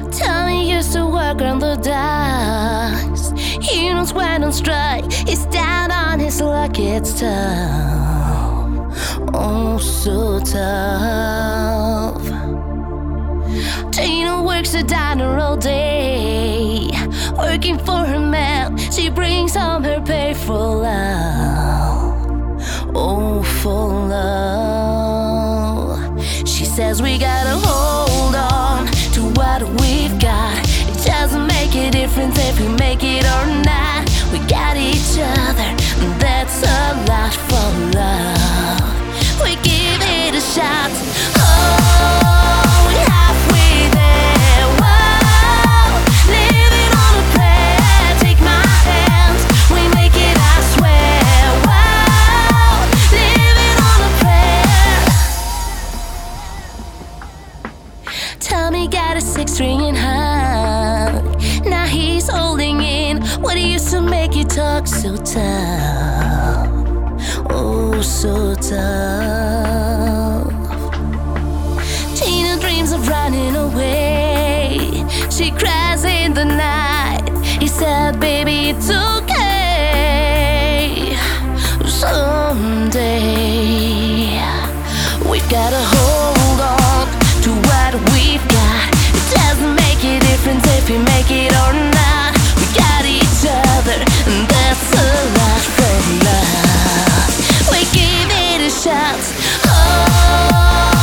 Tommy used to work on the docks. He knows when on strike, he's down on his luck. It's tough, oh so tough. Tina works the diner all day, working for her man. She brings home her pay for love, oh for love. She says we gotta hold on to what we've got. It doesn't make a difference if we make it or not. We got each other, and that's a lot for love. We give it a shot. Oh, we're halfway there. Whoa, living on a prayer. Take my hand, we make it, I swear. Whoa, living on a prayer. Tommy got a 6-string in hand. Now he's holding in what used to make you talk so tough, oh so tough. Tina dreams of running away. She cries in the night. He said, baby, it's okay. Someday we've gotta hold on to what we've got. It doesn't make a difference if we make it or not. We got each other, and that's a lot for love. We give it a shot. Oh,